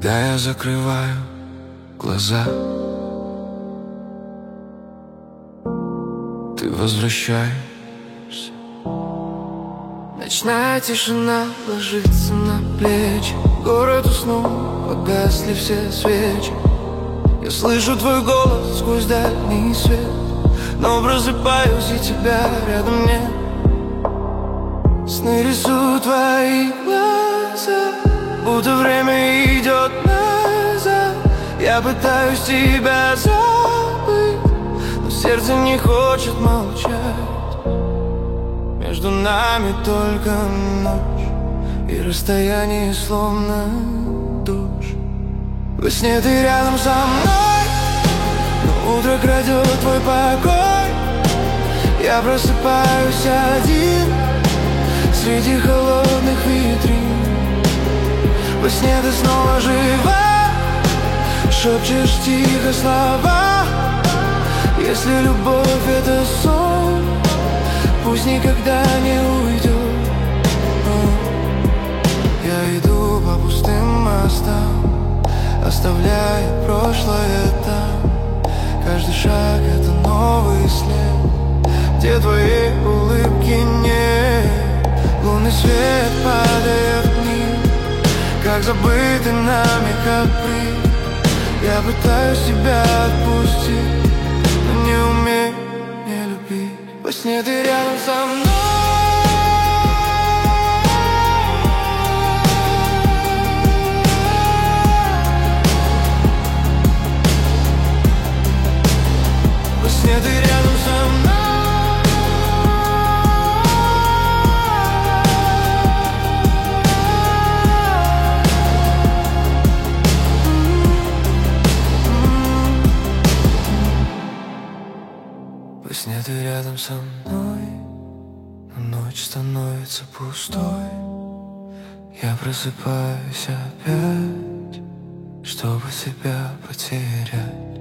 Когда я закрываю глаза, ты возвращаешься. Ночная тишина ложится на плечи. Город уснул, погасли все свечи. Я слышу твой голос сквозь дальний свет, но просыпаюсь, и тебя рядом нет. Сны рисуют твои глаза, будто время идет назад. Я пытаюсь тебя забыть, но сердце не хочет молчать. Между нами только ночь, и расстояние словно дождь. Во сне ты рядом со мной, но утро крадет твой покой. Я просыпаюсь один среди холодных витрин. Во сне ты снова жива, шепчешь тихо слова. Если любовь — это сон, пусть никогда не уйдет. Я иду по пустым мостам, оставляя прошлое там. Каждый шаг — это новый след, где твоей улыбки нет. Лунный свет падает вниз, как забытый нами каприз. Я пытаюсь тебя отпустить, но не умею не любить. Во сне ты рядом со мной. Во сне ты рядом со мной. Во сне ты рядом со мной, но ночь становится пустой. Я просыпаюсь опять, чтобы тебя потерять.